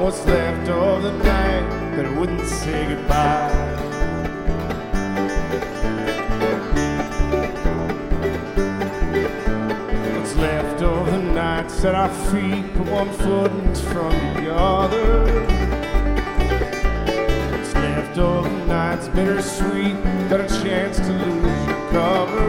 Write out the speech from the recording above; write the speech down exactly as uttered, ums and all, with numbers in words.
what's left of the night that I wouldn't say goodbye. What's left of the nights that our feet put one foot in front of the other. What's left of the nights bittersweet, got a chance to lose your cover.